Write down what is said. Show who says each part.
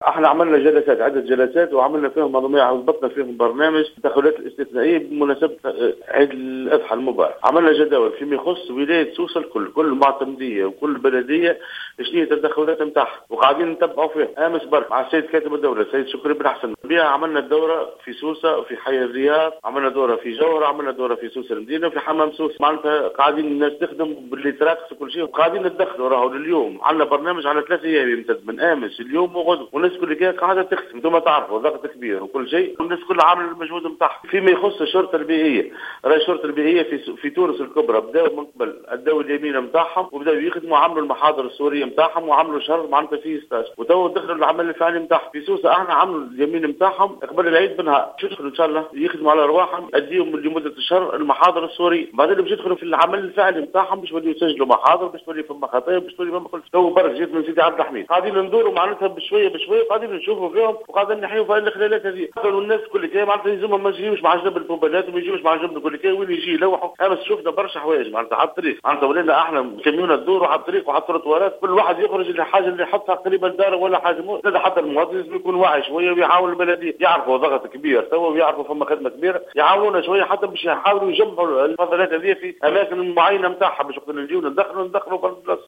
Speaker 1: احنا عملنا جلسات، عدة جلسات، وعملنا فيهم منظومة، ضبطنا فيهم برنامج التدخلات الاستثنائية بمناسبة عيد الأضحى المبارك. عملنا جداول فيما يخص ولاية سوسة كل معتمدية وكل بلدية شنو التدخلات نتاعها، وقاعدين نتبعوا فيها. امس برك مع السيد كاتب الدولة السيد شكري بن حسن بها عملنا الدورة في سوسة وفي حي الرياض، عملنا دورة في جوهرة، عملنا دورة في سوسة المدينة وفي حمام سوسة. معناتها قاعدين الناس تخدم باللي تراقص وكل شيء، وقاعدين نتدخلوا. راهو لليوم عندنا برنامج على 3 ايام يمتد من امس اليوم وغدوه، والناس كل كده قاعده تخدم. انتم تعرفوا ضغط كبير وكل شيء، والناس كلها عامله المجهود نتاعها. فيما يخص الشرطه البيئيه، راهي الشرطه البيئيه في تونس الكبرى بداوا من قبل ادوا اليمين نتاعهم وبداوا يخدموا، عملوا المحاضر السوريه نتاعهم وعملوا شهر معناتها فيه ستاج، وتو دخلوا العمل الفعلي نتاعهم. في سوسه احنا عملوا اليمين نتاعهم قبل العيد بنهار، باش يدخلوا ان شاء الله يخدموا على ارواحهم، اديهم لمده الشهر المحاضر السوريه، بعدين باش يدخلوا في العمل الفعلي نتاعهم، باش يوليوا يسجلوا محاضر، باش تولي في خطايا، باش تولي فما كل. تو برك جيت من سيدي عبد الحميد، قاعدين ندوروا معناتها بشويه بشويه، قاعدين نشوفوا فيهم وقاعدين نحيوا في الخلالات هذه. قالوا الناس كل كي معناتها يلزمهم ما يجيوش مع جنب البوبالات وما يجيوش مع جنب كل كي، وين يجي يلوحوا. امس شفنا برشا حوايج معناتها على الطريق، معناتها ولينا احنا كميونا ندوروا على الطريق وعلى التروتوارات، كل واحد يخرج الحاجه اللي يحطها قريبه لداره ولا حاجه هذا. حتى المواطن لازم يكون واعي شويه ويعاون البلديه، يعرفوا ضغط كبير توا ويعرفوا فما خدمه كبيره، يعاونونا شويه حتى باش يحاولوا يجمعوا الفضلات هذه في اماكن معينه نتاعها، باش نجيو ندخلوا في البلاصه.